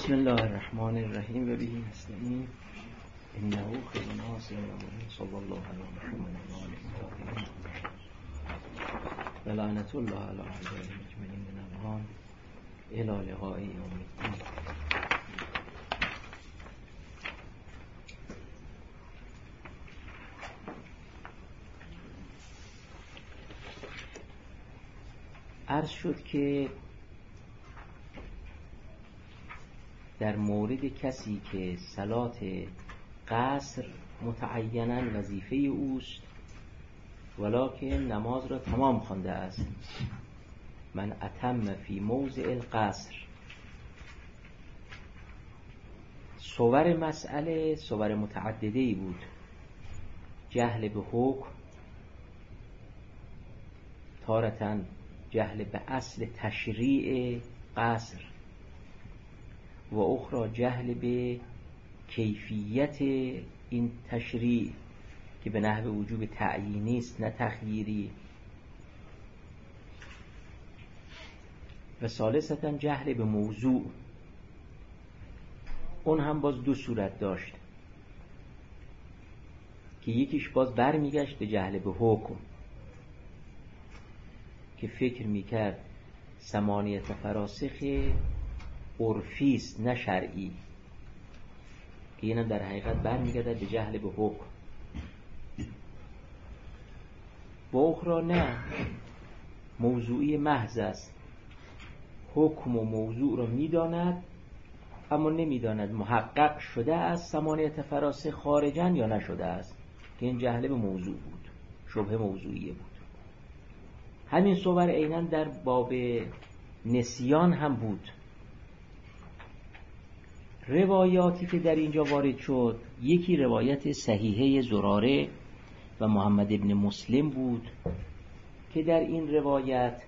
بسم الله الرحمن الرحیم و به نستعین انه خیر ناصر صلی الله علی محمد و آله الطاهرین و لعنت الله علی اعدائهم اجمعین من الان الی لقاء یوم الدین. عرض شد که در مورد کسی که صلات قصر متعیناً وظیفه اوست ولکن نماز را تمام خوانده است، من اتم فی موضع القصر. صور مسئله صور متعدده‌ای بود: جهل به حکم، تارةً جهل به اصل تشریع قصر و اخرى جهل به کیفیت این تشریع که به نحو وجوب تعیینی است نه تخییری، و ثالثاً جهل به موضوع. اون هم باز دو صورت داشت که یکیش باز برمیگشت به جهل به حکم که فکر میکرد ثمانیت فراسخ عرفی است نه شرعی، که اینم در حقیقت برمیگرده به جهل به حکم. و اخرى نه، موضوعی محض است، حکم و موضوع را میداند اما نمیداند محقق شده است ثمانیت فراسخ خارجن یا نشده است، که این جهل به موضوع بود، شبهه موضوعیه بود. همین صور عیناً در باب نسیان هم بود. روایاتی که در اینجا وارد شد، یکی روایت صحیحه زراره و محمد ابن مسلم بود که در این روایت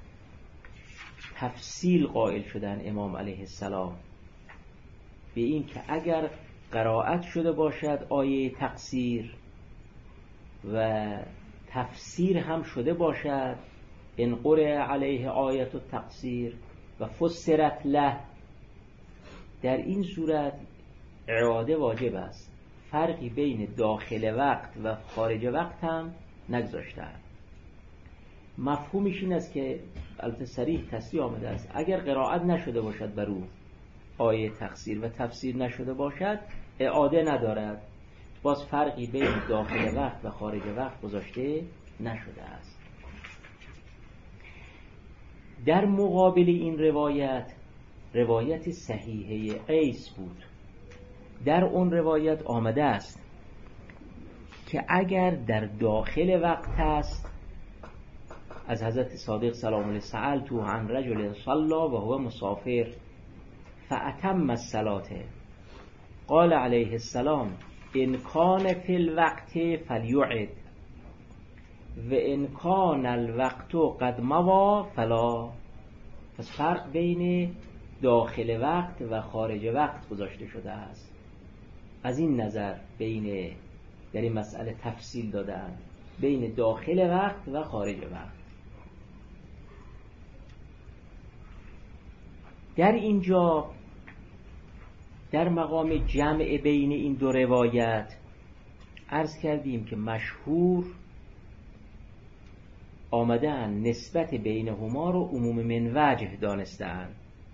تفصیل قائل شدن امام علیه السلام به این که اگر قرائت شده باشد آیه تقصیر و تفسیر هم شده باشد، ان قرئ علیه آیه التقصیر و فسرت له، در این صورت اعاده واجب است. فرقی بین داخل وقت و خارج وقت هم نگذاشتند. مفهومش این است که البته صریح تصریح آمده است اگر قرائت نشده باشد بر او آیه تقصیر و تفسیر نشده باشد اعاده ندارد. باز فرقی بین داخل وقت و خارج وقت گذاشته نشده است. در مقابل این روایت صحیحه قیس بود. در اون روایت آمده است که اگر در داخل وقت است، از حضرت صادق سلام الله سألت عن رجل صلى و هو مسافر فأتم الصلاة قال علیه السلام ان کان فی الوقت فلیعد و ان کان الوقت قد مضى فلا. پس فرق بین داخل وقت و خارج وقت گذاشته شده است. از این نظر در این مسئله تفصیل دادن بین داخل وقت و خارج وقت. در اینجا در مقام جمع بین این دو روایت عرض کردیم که مشهور آمدن نسبت بینهما رو عموم من وجه دانستن.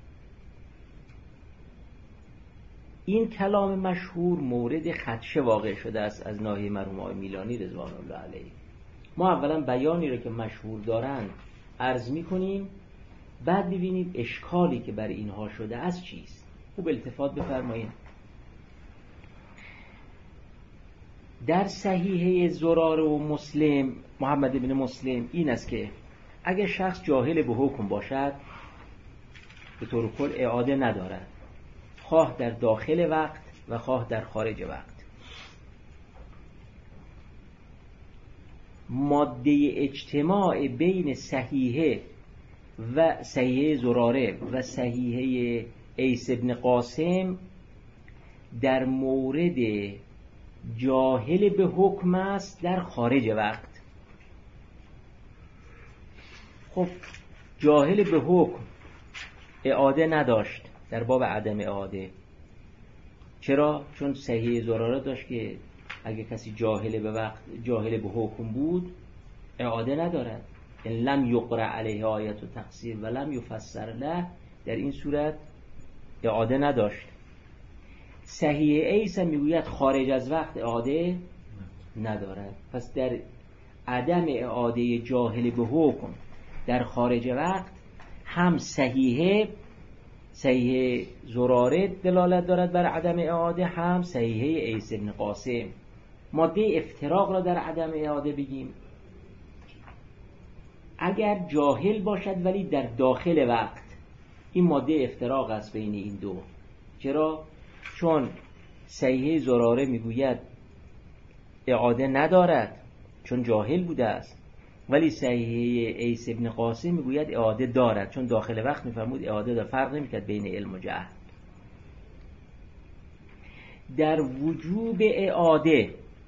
این کلام مشهور مورد خدشه واقع شده است از ناحیه مرحوم آقای میلانی رضوان الله علیه. ما اولا بیانی رو که مشهور دارن عرض میکنیم، بعد ببینیم اشکالی که بر اینها شده از چیست. خوب التفات بفرمایید. در صحیحه زراره و مسلم محمد ابن مسلم این است که اگر شخص جاهل به حکم باشد به طور کل اعاده ندارد، خواه در داخل وقت و خواه در خارج وقت. ماده اجتماع بین صحیحه و صحیحه زراره و صحیحه قیس ابن قاسم در مورد جاهل به حکم است در خارج وقت. خب جاهل به حکم اعاده نداشت در باب عدم اعاده. چرا؟ چون صحیح زراره داشت که اگه کسی جاهل به حکم بود اعاده ندارد. ان لم یقرأ علیه آیت و تقصیر و لم یفسر له، در این صورت اعاده نداشت. صحیح ایس میگوید خارج از وقت اعاده ندارد. پس در عدم اعاده جاهل به حکم در خارج وقت هم صحیح زراره دلالت دارد بر عدم اعاده، هم صحیح ایس ابن قاسم. ماده افتراق را در عدم اعاده بگیم اگر جاهل باشد ولی در داخل وقت، این ماده افتراق است بین این دو. چرا؟ چون صحیح زراره میگوید اعاده ندارد چون جاهل بوده است، ولی صحیح ایس ابن قاسم میگوید اعاده دارد چون داخل وقت میفرمود اعاده دارد. فرق نمیکرد بین علم و جهل. در وجوب اعاده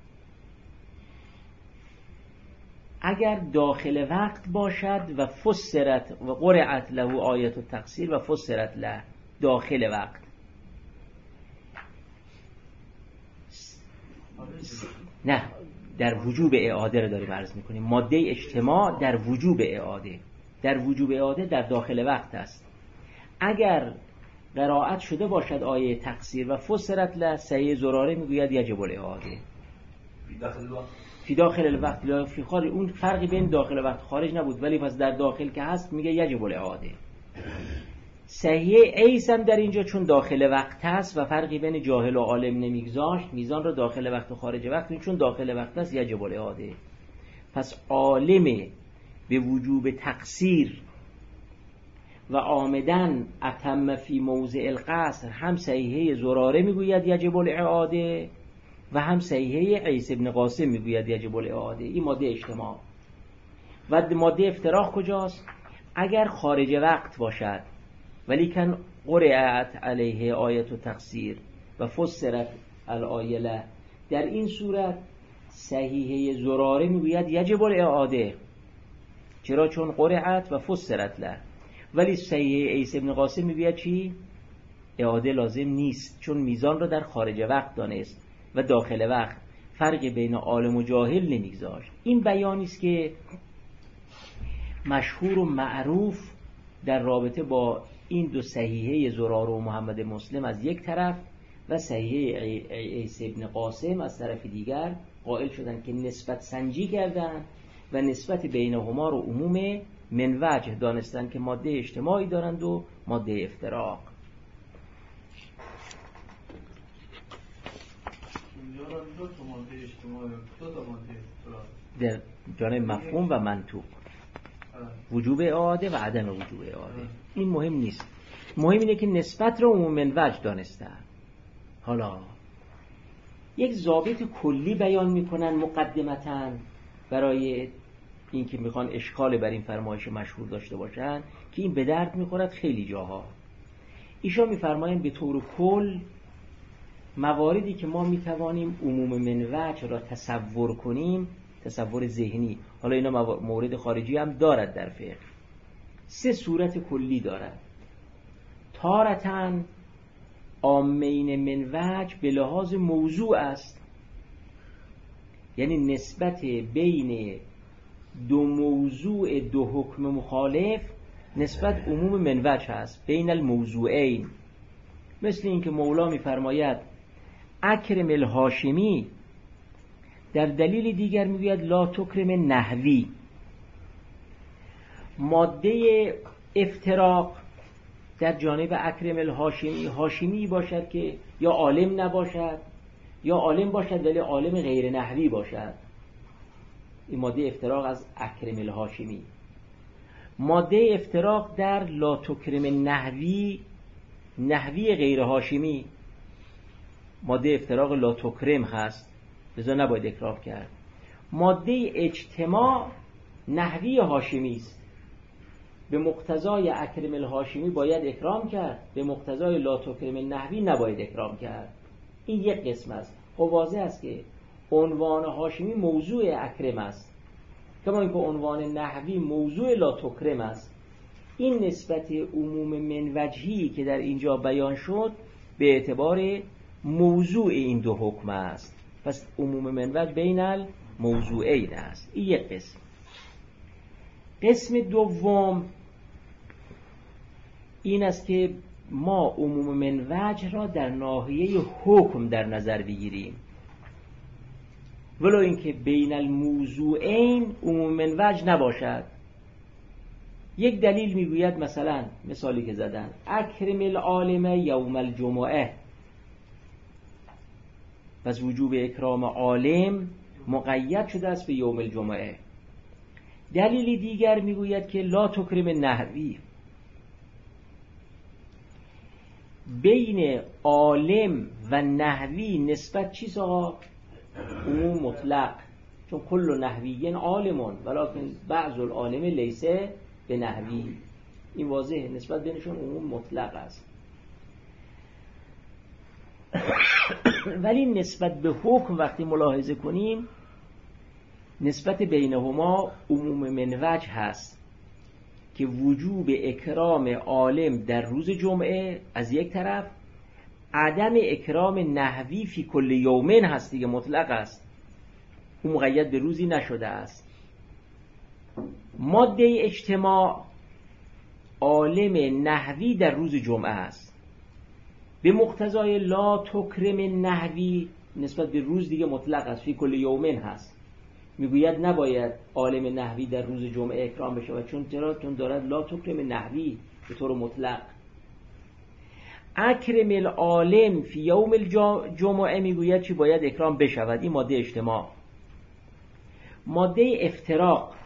اگر داخل وقت باشد و فسرت و قرأت له آیت التقصیر و فسرت له داخل وقت، نه در وجوب اعاده رو داریم عرض میکنیم. ماده اجتماع در وجوب اعاده، در وجوب اعاده در داخل وقت است. اگر قرائت شده باشد آیه تقصیر و فسرت له، صحیح زراره میگوید یجب الاعاده فی داخل الوقت لا فی خارج. اون فرقی بین داخل وقت خارج نبود، ولی پس در داخل که هست میگه یجب الاعاده. صحیح ایس هم در اینجا چون داخل وقت هست و فرقی بین جاهل و عالم نمیگذاشت، میزان رو داخل وقت و خارج وقت، چون داخل وقت هست یجب الاعاده. پس عالم به وجوب تقصیر و آمدن اتم فی موضع القصر هم صحیح زراره میگوید یجب الاعاده و هم صحیح عیسی ابن قاسم میگوید یجب الاعاده. این ماده اجتماع. و ماده افتراق کجاست؟ اگر خارج وقت باشد ولی کن قرأت علیه آیت و تقصیر و فسرت الآیه له، در این صورت صحیح زراره میگوید یجب الاعاده. چرا؟ چون قرأت و فسرت له. ولی صحیح عیسی ابن قاسم میگوید چی؟ اعاده لازم نیست، چون میزان را در خارج وقت دانست و داخل وقت فرق بین عالم و جاهل نمیگذاشت. این بیانی است که مشهور و معروف در رابطه با این دو صحیحه زراره و محمد مسلم از یک طرف و صحیحه عیسی ابن قاسم از طرف دیگر قائل شدند که نسبت سنجی کردند و نسبت بینهما رو عموم من وجه دانستند که ماده اجتماعی دارند و ماده افتراق. در جانب مفهوم و منطوق، وجوب اعاده و عدم وجوب اعاده، این مهم نیست. مهم اینه که نسبت رو عموم من وجه دانستن. حالا یک ضابط کلی بیان میکنن مقدمتاً برای این که میخوان اشکال بر این فرمایش مشهور داشته باشن که این به درد میخورد خیلی جاها. ایشان میفرمایند به طور کل مواردی که ما میتوانیم عموم من وجه را تصور کنیم، تصور ذهنی، حالا اینا مورد خارجی هم دارد در فقه، سه صورت کلی دارد. تارتاً عامین من وجه به لحاظ موضوع است، یعنی نسبت بین دو موضوع دو حکم مخالف نسبت عموم من وجه است بین الموضوعین. مثل این که مولا میفرماید اکرم الهاشمی، در دلیل دیگر میگوید لا تکرم نحوی. ماده افتراق در جانب اکرم الهاشمی، هاشمی باشد که یا عالم نباشد یا عالم باشد ولی عالم غیر نحوی باشد، این ماده افتراق از اکرم الهاشمی. ماده افتراق در لا تکرم نحوی، نحوی غیر هاشمی، ماده افتراق لا تکرم هست، لذا نباید اکرام کرد. ماده اجتماع نحوی هاشمی است، به مقتضای اکرم الهاشمی باید اکرام کرد، به مقتضای لا تکرم نحوی نباید اکرام کرد. این یک قسم است. خب واضح است که عنوان هاشمی موضوع اکرم است، کما اینکه عنوان نحوی موضوع لا تکرم است. این نسبت عموم منوجهی که در اینجا بیان شد به اعتبار موضوع این دو حکم است. پس عموم منوج بین الموضوعین است. این یک قسم. قسم دوم این است که ما عموم منوج را در ناحیه حکم در نظر بگیریم، ولو اینکه بین الموضوعین عموم منوج نباشد. یک دلیل میگوید، مثلا مثالی که زدن اکرم العالم یوم الجمعه، پس وجوب اکرام عالم مقید شده است به یوم الجمعه. دلیلی دیگر میگوید که لا تکرم نحوی، بین عالم و نحوی نسبت چیست آقا؟ عموم مطلق، چون کل نحوی عالمون ولکن بعض العالم لیسه به نحوی. این واضحه، نسبت بینشون عموم مطلق است. ولی نسبت به حکم وقتی ملاحظه کنیم، نسبت بینهما عموم منوج هست که وجوب اکرام عالم در روز جمعه از یک طرف، عدم اکرام نحوی فی کل یومین هست دیگه، مطلق است، اون مقید به روزی نشده است. ماده اجتماع عالم نحوی در روز جمعه است، به مقتضای لا تکرم نحوی نسبت به روز دیگه مطلق است، فی کل یومین هست. میگوید نباید عالم نحوی در روز جمعه اکرام بشه، چون دارد لا تکرم نحوی به طور مطلق. اکرم العالم فی یوم الجمعه میگوید چی باید اکرام بشود. این ماده اجتماع. ماده افتراق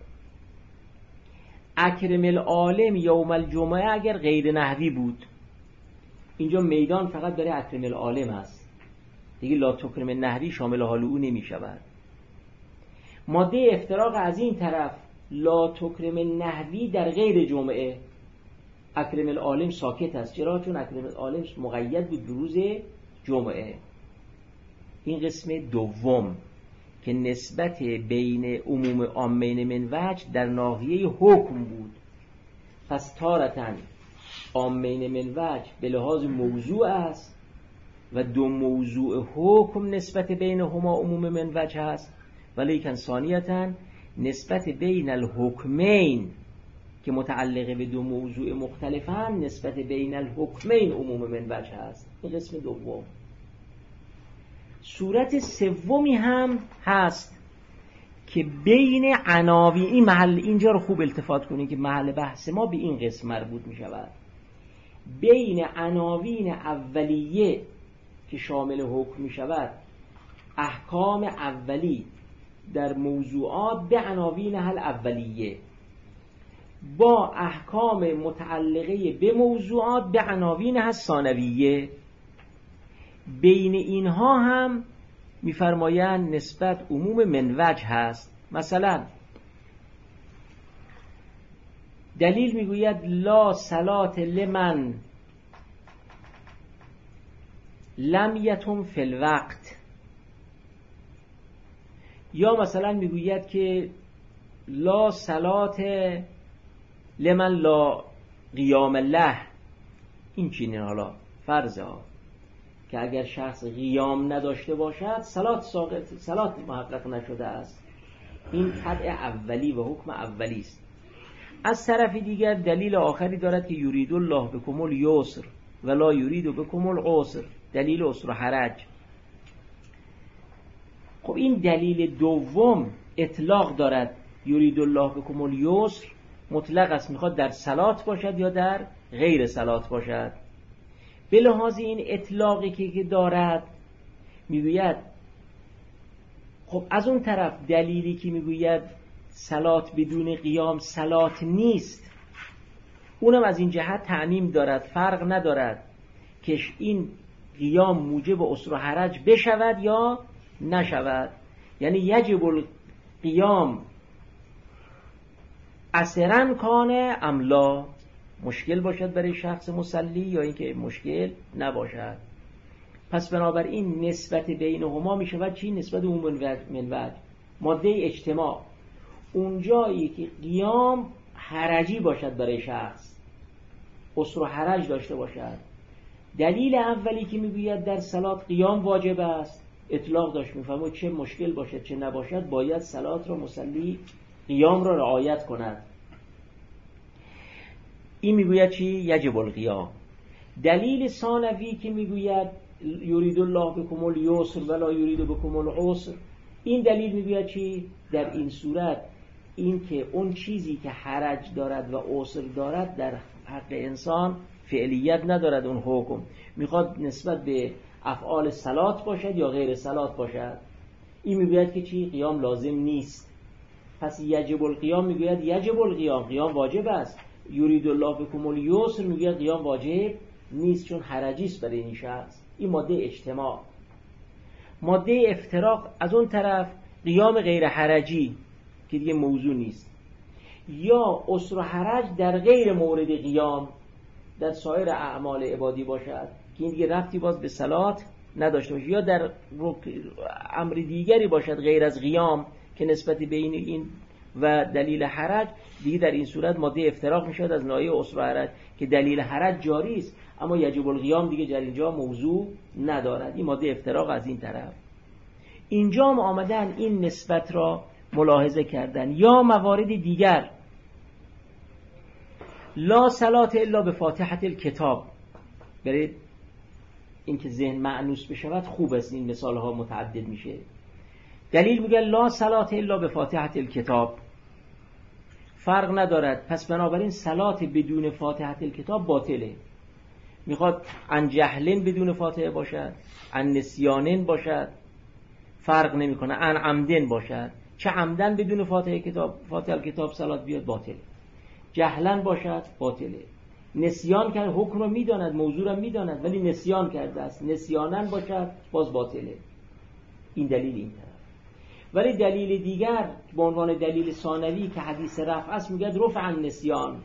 اکرم العالم یوم الجمعه اگر غیر نحوی بود، اینجا میدان فقط برای اکرم العالم هست دیگه، لا تکرم نحوی شامل حال او نمی شود. ماده افتراق از این طرف لا تکرم نحوی در غیر جمعه، اکرم العالم ساکت است. چرا؟ چون اکرم العالم مقید بود به روز جمعه. این قسم دوم که نسبت بین عموم عامین منوج در ناحیه حکم بود. پس تارتن عامین منوج به لحاظ موضوع است و دو موضوع حکم نسبت بینهما عموم منوج هست، ولیکن ثانیتاً نسبت بین الحکمین که متعلق به دو موضوع مختلفن نسبت بین الحکمین عموم منوج هست. این قسم دوم. صورت سومی هم هست که بین عناوین، این محل اینجا رو خوب التفات کنید که محل بحث ما به این قسم مربوط می شود، بین عناوین اولیه که شامل حکم می شود، احکام اولی در موضوعات به عناوین هل اولیه، با احکام متعلقه به موضوعات به عناوین هل ثانویه. بین اینها هم می‌فرمایند نسبت عموم منوج هست. مثلا دلیل میگوید لا صلاة لمن لم یتم فی الوقت، یا مثلا میگوید که لا صلاة لمن لا قیام له. این چینه حالا فرضه ها که اگر شخص قیام نداشته باشد صلات محقق نشده است. این طبع اولی و حکم اولی است. از طرف دیگر دلیل آخری دارد که یرید الله بکم الیسر ولا یرید بکم العسر، دلیل عسر و حرج. خب این دلیل دوم اطلاق دارد، یرید الله بکم الیسر مطلق است، میخواد در صلات باشد یا در غیر صلات باشد. به لحاظ این اطلاقی که دارد میگوید خب از اون طرف دلیلی که میگوید صلات بدون قیام صلات نیست، اونم از این جهت تعمیم دارد، فرق ندارد که این قیام موجب عسر و حرج بشود یا نشود. یعنی یجب القیام عسرن کانه ام لا، مشکل باشد برای شخص مصلی یا اینکه مشکل نباشد. پس بنابراین نسبت بینهما می شود چی؟ نسبت عموم منوج. ماده اجتماع اونجایی که قیام حرجی باشد برای شخص، عسر و حرج داشته باشد. دلیل اولی که میگوید در صلات قیام واجب است، اطلاق داشت میفهمه چه مشکل باشد چه نباشد باید صلات را مصلی قیام را رعایت کند. این میگوید چی؟ یجب القیام. دلیل ثانوی که میگوید یرید الله بکم الیسر ولا یرید بکم العسر، این دلیل میگوید چی؟ در این صورت این که اون چیزی که حرج دارد و عسر دارد در حق انسان فعلیت ندارد، اون حکم میخواد نسبت به افعال صلات باشد یا غیر صلات باشد. این میگوید که چی؟ قیام لازم نیست. پس یجب القیام میگوید یجب القیام، قیام واجب است. یرید الله بکم الیسر میگوید قیام واجب نیست چون حرجی است برای این شخص. این ماده اجتماع. ماده افتراق از اون طرف قیام غیر حرجی که دیگه موضوع نیست، یا عسر و حرج در غیر مورد قیام در سایر اعمال عبادی باشد که این دیگه ربطی باز به صلات نداشته باشه، یا در امر دیگری باشد غیر از قیام که نسبت بین این و دلیل حرج دیگه در این صورت ماده افتراق میشد از ناحیه عسر و حرج که دلیل حرج جاری است اما یجب القیام دیگه در اینجا موضوع ندارد. این ماده افتراق از این طرف. اینجا آمدن این نسبت را ملاحظه کردن. یا موارد دیگر، لا صلات الا به فاتحه الکتاب، برای اینکه ذهن مأنوس بشود خوب است این مثال ها متعدد میشه. دلیل میگه لا صلات الا به فاتحه الکتاب، فرق ندارد، پس بنابراین صلات بدون فاتحه الکتاب باطله. میخواد عن جهلن بدون فاتحه باشد، عن نسیانن باشد، فرق نمیکنه، عن عمدن باشد، چه عمدن بدون فاتحه الکتاب صلات بیاد باطله، جهلن باشد باطله. نسیان کرد، حکم رو میداند، موضوع رو میداند ولی نسیان کرده است، نسیانن باشد باز باطله. این دلیل این طرف. ولی دلیل دیگر به عنوان دلیل ثانوی که حدیث رفع است میگه رفع النسیان،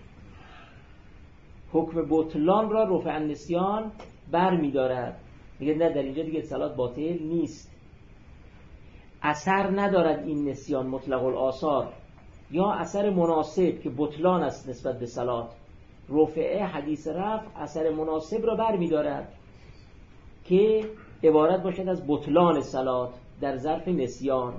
حکم بطلان را رفع النسیان بر میدارد. میگه نه در اینجا دیگه صلات باطل نیست، اثر ندارد این نسیان مطلق الآثار، یا اثر مناسب که بطلان است نسبت به صلات. رفعه حدیث رفع اثر مناسب را بر میدارد که عبارت باشد از بطلان صلات در ظرف نسیان.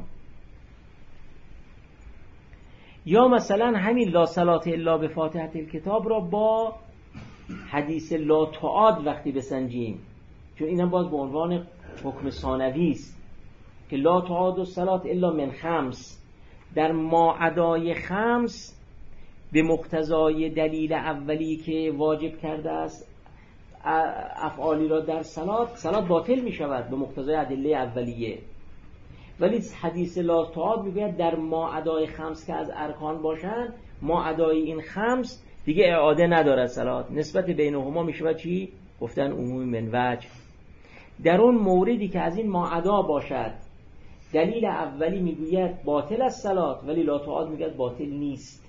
یا مثلا همین لا صلات الا به فاتحه الکتاب را با حدیث لا تعاد وقتی بسنجیم، چون اینم باز به عنوان حکم ثانوی است که لا تعاد الصلات الا من خمس، در ما عدای خمس به مقتضای دلیل اولی که واجب کرده است افعالی را در صلات باطل می شود به مقتضای ادله اولیه. ولی حدیث لا تعاد میگوید در ما عدای خمس که از ارکان باشند، ما عدای این خمس دیگه اعاده ندارد صلات، نسبت بینهما می شود چی؟ گفتن عمومی من وجه. در اون موردی که از این ما عدا باشد دلیل اولی میگوید باطل است صلات ولی لا تعاد میگوید باطل نیست.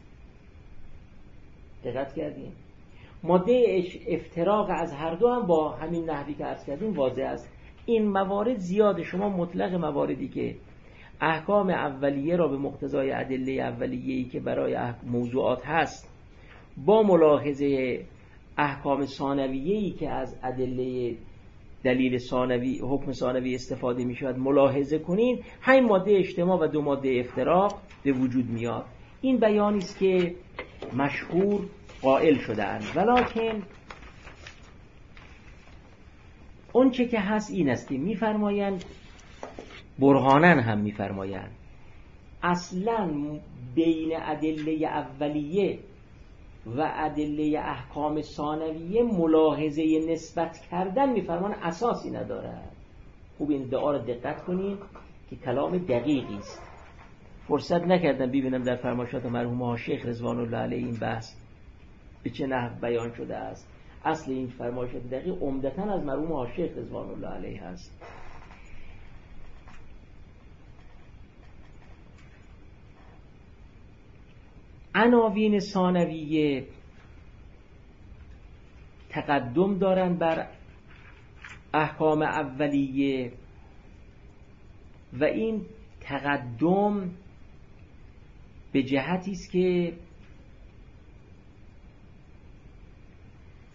دقت کردیم؟ ماده افتراق از هر دو هم با همین نحوی که عرض کردیم واضح است. این موارد زیاده، شما مطلق مواردی که احکام اولیه را به مقتضای ادله اولیه‌ای که برای موضوعات هست با ملاحظه احکام ثانویه‌ای که از ادله دلیل ثانوی حکم ثانوی استفاده می شود ملاحظه کنین، همین ماده اجتماع و دو ماده افتراق به وجود میاد. این بیانی است که مشهور قائل شده‌اند، ولکن اون چه که هست این است که می‌فرمایند، برهانن هم می‌فرمایند اصلاً بین ادله اولیه و ادله احکام ثانویه ملاحظه نسبت کردن می‌فرمان اساسی ندارد. خوب این ادعا را دقت کنید که کلام دقیقی است. فرصت نکردم ببینم در فرمایشات مرحوم ها شیخ رضوان الله علیه این بحث به چه نحو بیان شده است. اصل این فرمایشات دقیق عمدتاً از مرحوم ها شیخ رضوان الله علیه است. عناوین ثانویه تقدم دارند بر احکام اولیه و این تقدم به جهتی است که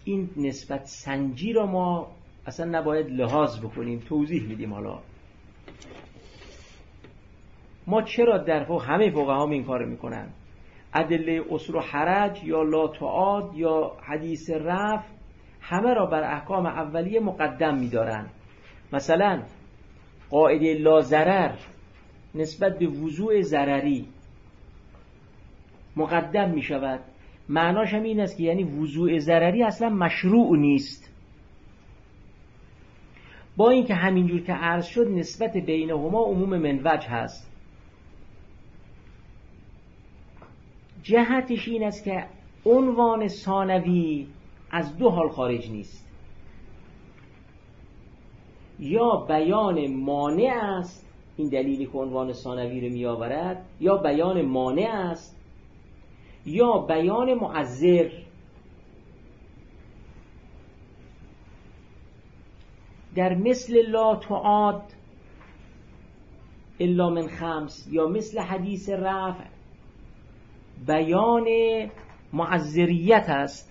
این نسبت سنجی را ما اصلا نباید لحاظ بکنیم. توضیح میدیم. حالا ما چرا در همه فقها این کار میکنن؟ ادله اسر و حرج یا لا تعاد یا حدیث رفع همه را بر احکام اولیه مقدم میدارن. مثلا قاعده لا ضرر نسبت به وضوء ضرری مقدم می شود. معناش هم این است که یعنی وضوء ضرری اصلا مشروع نیست، با اینکه همینجور که عرض شد نسبت بینهما عموم من وجه هست. جهتش این است که عنوان ثانوی از دو حال خارج نیست، یا بیان مانع است، این دلیلی که عنوان ثانوی رو می آورد، یا بیان مانع است یا بیان معذر. در مثل لا تعاد الا من خمس یا مثل حدیث رفع بیان معذریت است.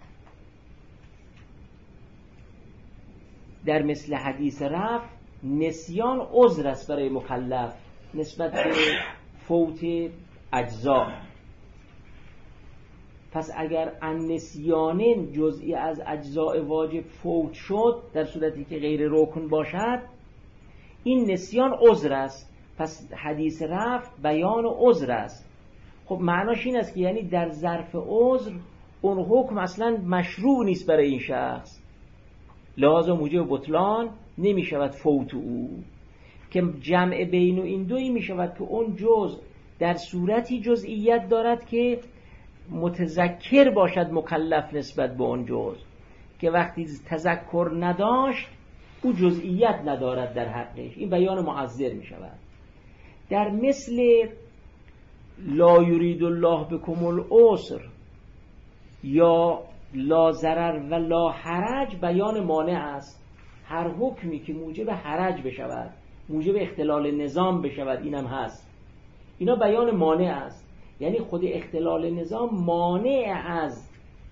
در مثل حدیث رفع نسیان عذر است برای مکلف نسبت به فوت اجزا. پس اگر ان نسیان جزئی از اجزاء واجب فوت شد در صورتی که غیر رکن باشد، این نسیان عذر است. پس حدیث رفع بیان عذر است. خب معناش این است که یعنی در ظرف عذر اون حکم اصلا مشروع نیست برای این شخص، لذا موجب بطلان نمی شود فوت او. که جمع بین این دوی می شود که اون جزء در صورتی جزئیت دارد که متذکر باشد مکلف نسبت به اون جزء، که وقتی تذکر نداشت او جزئیت ندارد در حقش. این بیان معذر می شود. در مثل لا یرید الله بکم العسر یا لا ضرر و لا حرج بیان مانع است. هر حکمی که موجب حرج بشود، موجب اختلال نظام بشود، اینم هست. اینا بیان مانع است. یعنی خود اختلال نظام مانع از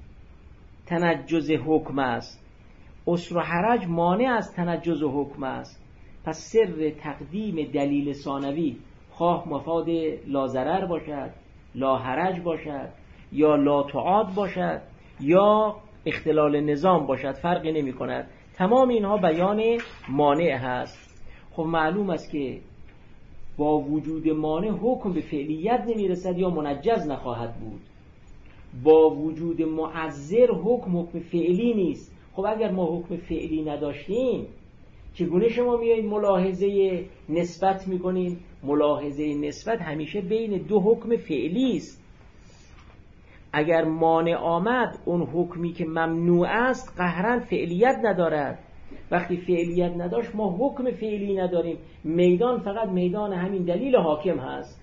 تنجز حکم است. عسر و حرج مانع از تنجز حکم است. پس سر تقدیم دلیل ثانوی خواه مفاد لا ضرر باشد، لا حرج باشد، یا لا تعاد باشد، یا اختلال نظام باشد، فرقی نمی کند. تمام اینها بیان مانع هست. خب معلوم است که با وجود مانع حکم به فعلیت نمی رسد یا منجز نخواهد بود. با وجود معذر حکم فعلی نیست. خب اگر ما حکم فعلی نداشتیم چگونه شما میایید ملاحظه نسبت میکنین؟ ملاحظه نسبت همیشه بین دو حکم فعلی است. اگر مانع آمد اون حکمی که ممنوع است قهرن فعلیت ندارد. وقتی فعلیت نداشت ما حکم فعلی نداریم. میدان فقط میدان همین دلیل حاکم هست.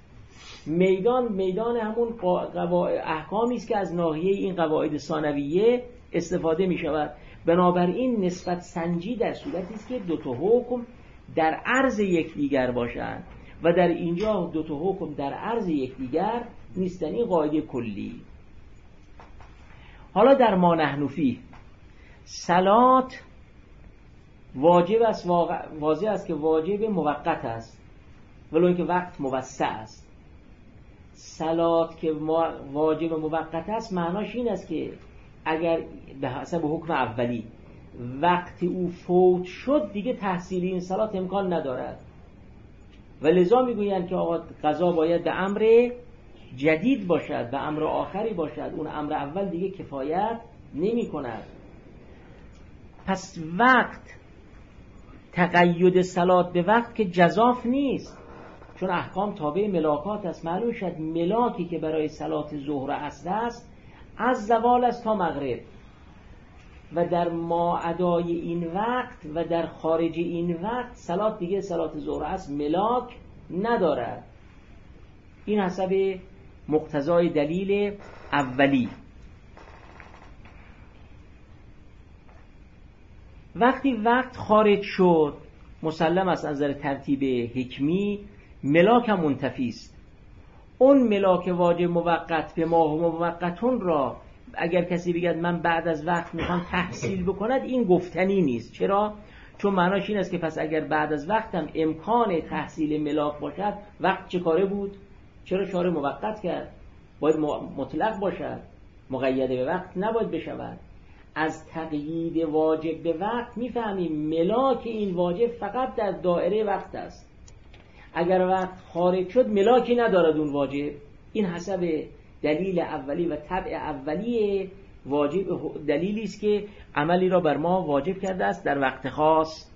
میدان همون احکامی است که از ناحیه این قواعد ثانویه استفاده می شود. بنابراین نسبت سنجی در صورتی است که دو تا حکم در عرض یکدیگر باشند و در اینجا دو تا حکم در عرض یکدیگر نیستن. این قاعده کلی. حالا در ما نحن فیه صلات واجب است، واضح است که واجب موقت است ولو اینکه وقت موسع است. صلات که واجب موقت است معناش این است که اگر به حسب حکم اولی وقتی او فوت شد دیگه تحصیل این صلات امکان ندارد و لذا میگویند که آقا قضا باید به امر جدید باشد، به امر آخری باشد. اون امر اول دیگه کفایت نمی کند. پس وقت، تقید صلات به وقت که جزاف نیست، چون احکام تابع ملاکات است. معلوم شد ملاکی که برای صلات ظهر اصل است از زوال است تا مغرب و در ما ادای این وقت و در خارج این وقت صلات دیگه صلات ظهر اصل ملاک ندارد. این حسب مقتضای دلیل اولی. وقتی وقت خارج شد مسلم است از نظر ترتیب حکمی ملاک هم منتفی است. اون ملاک واجب موقت به ماه موقتون را اگر کسی بگه من بعد از وقت میخوام تحصیل بکند، این گفتنی نیست. چرا؟ چون معناش این است که پس اگر بعد از وقتم امکان تحصیل ملاک باشد، وقت چه کاره بود؟ چرا شارع موقت کرد؟ باید مطلق باشد، مقید به وقت نباید بشود. از تقیید واجب به وقت میفهمیم ملاک این واجب فقط در دایره وقت است. اگر وقت خارج شد ملاکی ندارد اون واجب. این حسب دلیل اولی و طبع اولی واجب، دلیلی است که عملی را بر ما واجب کرده است در وقت خاص.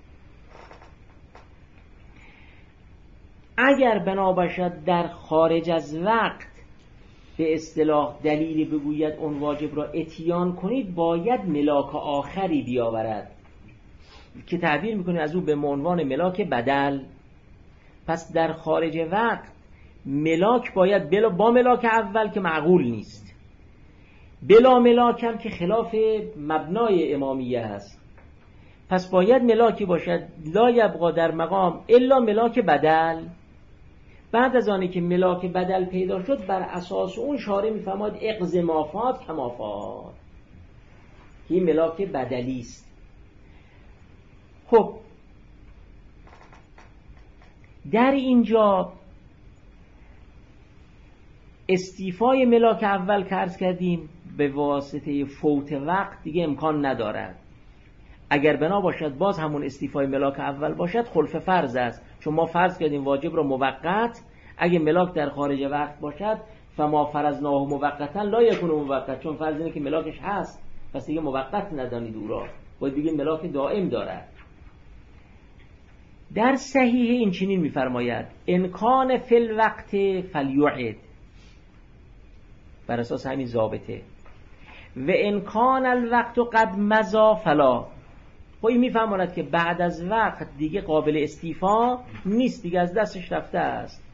اگر بنا باشد در خارج از وقت به اصطلاح دلیلی بگوید اون واجب را اتیان کنید، باید ملاک آخری بیاورد که تعبیر میکنه از او به عنوان ملاک بدل. پس در خارج وقت ملاک باید با ملاک اول که معقول نیست، بلا ملاک هم که خلاف مبنای امامیه هست. پس باید ملاکی باشد لا یبقا در مقام الا ملاک بدل. بعد از آنی که ملاک بدل پیدا شد، بر اساس اون شارع میفرماید اقض مافات کمافات، این ملاک بدلی است. خب در اینجا استیفای ملاک اول که عرض کردیم به واسطه فوت وقت دیگه امکان ندارد. اگر بنا باشد باز همون استیفای ملاک اول باشد، خلف فرض است. چون ما فرض کردیم واجب را موقت، اگه ملاک در خارج وقت باشد فما فرضناه موقتا لا یکون موقت، چون فرض اینه که ملاکش هست، پس دیگه موقت ندانید او را، باید دیگه ملاک دائم دارد. در صحیح این چنین می‌فرماید امکان فی الوقت فلیعد، بر اساس همین ضابطه، و امکان الوقت قد مضى فلا. خب این می‌فرماید که بعد از وقت دیگه قابل استیفا نیست، دیگه از دستش رفته است.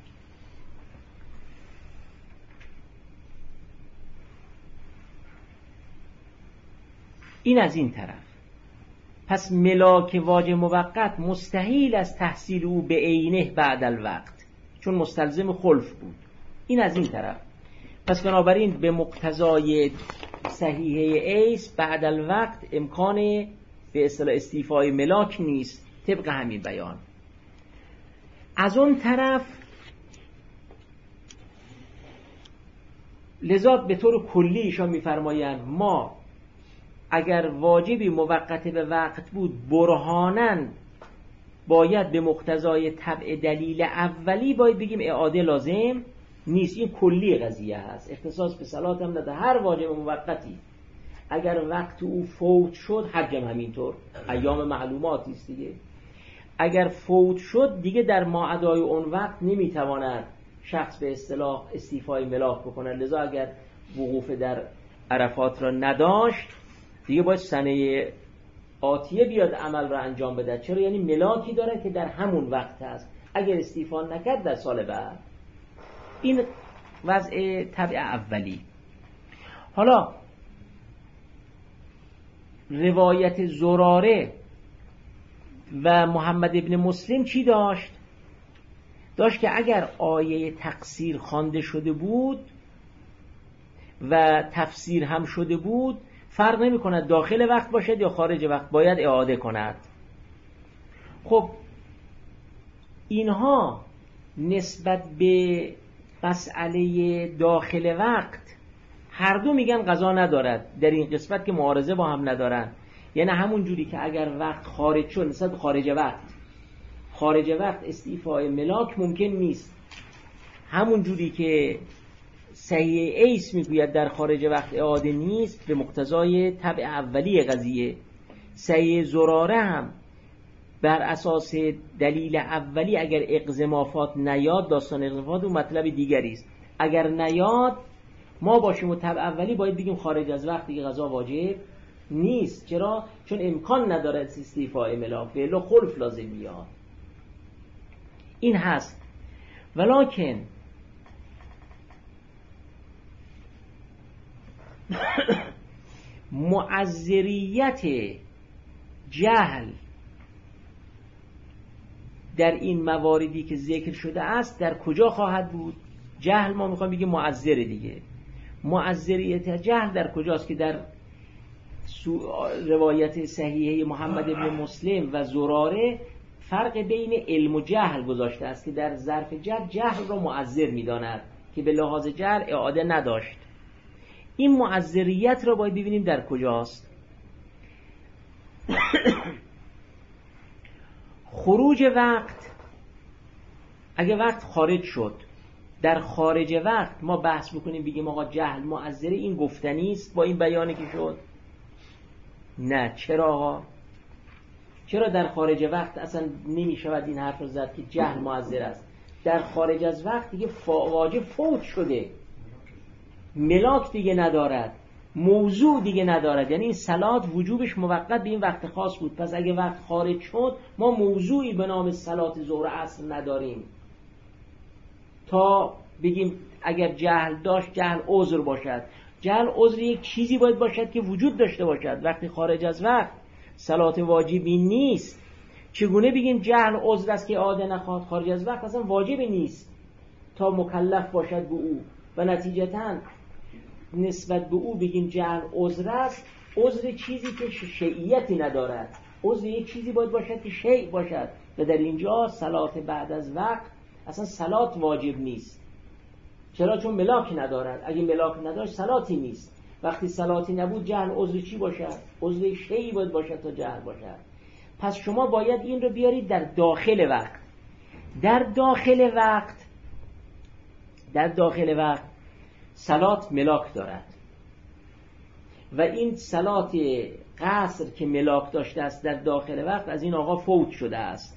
این از این طرف. پس ملاک واجب موقت مستحیل از تحصیل او به عینه بعد الوقت، چون مستلزم خلف بود. این از این طرف. پس بنابراین به مقتضای صحیحه ایس بعد الوقت امکان به اصطلاح استیفای ملاک نیست، طبق همین بیان. از اون طرف لذا به طور کلی ایشان می‌فرمایند ما اگر واجبی موقت به وقت بود، برهانن باید به مقتضای طبع دلیل اولی باید بگیم اعاده لازم نیست. این کلی قضیه هست، اختصاص به صلات هم نداره. هر واجب موقتی اگر وقت او فوت شد، حج هم همینطور، ایام معلوماتی است دیگه، اگر فوت شد دیگه در ماعدای اون وقت نمیتواند شخص به اصطلاح استیفای ملاک بکنه. لذا اگر وقوف در عرفات را نداشت، دیگه باید سنه آتیه بیاد عمل را انجام بده. چرا؟ یعنی ملاکی داره که در همون وقت هست، اگر استیفا نکرد در سال بعد. این وضع طبع اولی. حالا روایت زراره و محمد ابن مسلم چی داشت؟ داشت که اگر آیه تقصیر خوانده شده بود و تفسیر هم شده بود، فرق نمی کند داخل وقت باشد یا خارج وقت، باید اعاده کند. خب اینها نسبت به مسئله داخل وقت هر دو میگن قضا ندارد، در این قسمت که معارضه با هم ندارن. یعنی همون جوری که اگر وقت خارج شد نسبت خارج وقت استیفای ملاک ممکن نیست، همون جوری که صحیح ایس میگوید در خارج وقت اعاده نیست به مقتضای طبع اولی قضیه، صحیح زراره هم بر اساس دلیل اولی اگر اقزمافات نیاد، داستان اقزمافات اون مطلب دیگری است. اگر نیاد ما باشیم و طبع اولی باید بگیم خارج از وقت دیگه قضا واجب نیست. چرا؟ چون امکان نداره استیفای ملاک، به الا خلف لازم میاد. این هست. ولکن معذریت جهل در این مواردی که ذکر شده است در کجا خواهد بود؟ جهل ما میخوایم بگیم معذر دیگه. معذریت جهل در کجاست که در روایت صحیحه محمد بن مسلم و زراره فرق بین علم و جهل گذاشته است که در ظرف جهل را معذر می‌داند که به لحاظ جهل اعاده نداشت. این معذریت را باید ببینیم در کجاست. خروج وقت، اگه وقت خارج شد، در خارج وقت ما بحث بکنیم بگیم آقا جهل معذره، این گفتنی است با این بیانی که شد؟ نه. چرا در خارج وقت اصلا نمی شود این حرف رو زد که جهل معذر است؟ در خارج از وقت دیگه واجب فوت شده، ملاک دیگه ندارد، موضوع دیگه ندارد، یعنی این صلات وجوبش موقت به این وقت خاص بود. پس اگه وقت خارج شد ما موضوعی به نام صلات ظهر عصر نداریم تا بگیم اگر جهل داشت جهل عذر باشد. جهل عذر یک چیزی باید باشد که وجود داشته باشد. وقتی خارج از وقت صلات واجبی نیست، چگونه بگیم جهل عذر است که اعاده نخواهد؟ خارج از وقت اصلا واجبی نیست تا مکلف باشد به او و نتیجتاً نسبت به او بگیم جهل عذر است. عذر چیزی که شیعیتی ندارد، عذر یک چیزی باید باشد که شیع باشد و در اینجا صلات بعد از وقت اصلا صلات واجب نیست. چرا؟ چون ملاک ندارد. اگه ملاک نداشت صلاتی نیست. وقتی صلاتی نبود جهل عذر چی باشد؟ عذر شیعی باید باشد تا جهل باشد. پس شما باید این رو بیارید در داخل وقت. در داخل وقت صلات ملاک دارد و این صلات قصر که ملاک داشته است در داخل وقت از این آقا فوت شده است.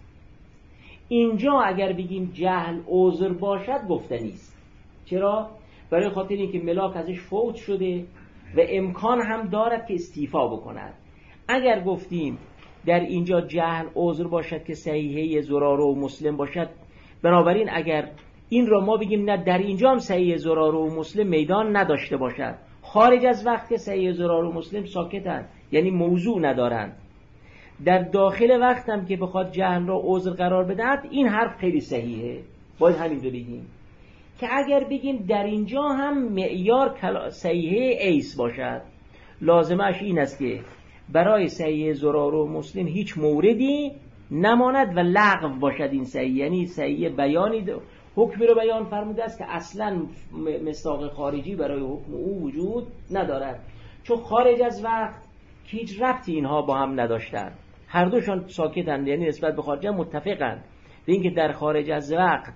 اینجا اگر بگیم جهل عذر باشد گفتنی است. چرا؟ برای خاطر اینکه ملاک ازش فوت شده و امکان هم دارد که استیفا بکند. اگر گفتیم در اینجا جهل عذر باشد که صحیحه زراره و مسلم باشد، بنابراین اگر این را ما بگیم نه در اینجا هم صحیح زراره و مسلم میدان نداشته باشد، خارج از وقت که صحیح زراره و مسلم ساکتند، یعنی موضوع ندارند، در داخل وقت هم که بخواد جهل را عذر قرار بدهد، این حرف خیلی صحیحه. باید همین رو بگیم که اگر بگیم در اینجا هم معیار صحیحه ایس باشد، لازمش این است که برای صحیح زراره و مسلم هیچ موردی نماند و لغو باشد این صحیح، یعنی صحیح بیانی حکمی رو بیان فرموده است که اصلا مصداق خارجی برای حکم او وجود ندارد، چون خارج از وقت هیچ ربطی اینها با هم نداشتند، هر دوشان ساکتند، یعنی نسبت به خارج متفقند به اینکه در خارج از وقت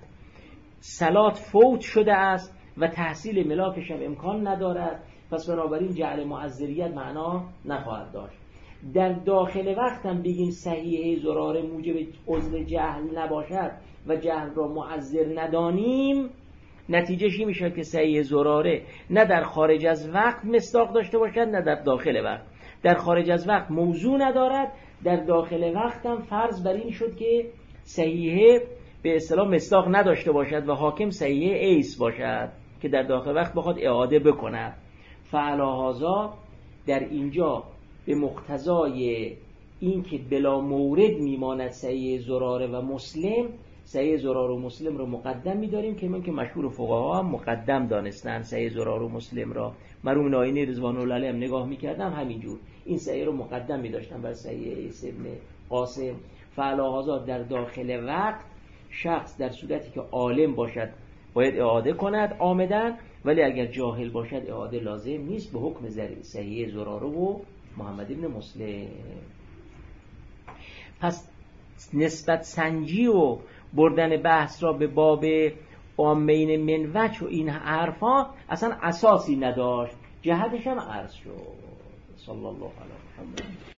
صلات فوت شده است و تحصیل ملاکش هم امکان ندارد. پس بنابراین جعل معذریت معنا نخواهد داشت. در داخل وقت هم بگیم صحیحه زراره موجب عذر جهل نباشد و جهل را معذر ندانیم، نتیجهش این میشه که صحیحه زراره نه در خارج از وقت مصداق داشته باشد نه در داخل وقت. در خارج از وقت موضوع ندارد، در داخل وقت هم فرض بر این شد که صحیحه به اصطلاح مصداق نداشته باشد و حاکم صحیحه ایس باشد که در داخل وقت بخواد اعاده بکند. فعلاهازا در اینجا به مقتضای این که بلا مورد میماند صحیح زراره و مسلم، صحیح زراره و مسلم رو مقدم می‌داریم که من که مشهور فقها هم مقدم دانستن صحیح زراره و مسلم را. مرحوم ناینی رضوان الله علیه هم نگاه می‌کردم همینجور این صحیح رو مقدم می‌داشتن بر صحیح ایس ابن قاسم. فعلاهازا در داخل وقت شخص در صورتی که عالم باشد باید اعاده کند عامداً، ولی اگر جاهل باشد اعاده لازم نیست به حکم صحیح زراره و محمد ابن مسلم. پس نسبت سنجی و بردن بحث را به باب عامین من وجه و این حرفا اصلا اساسی نداشت، جهتش هم عرض شد. صلی الله علیه و محمد.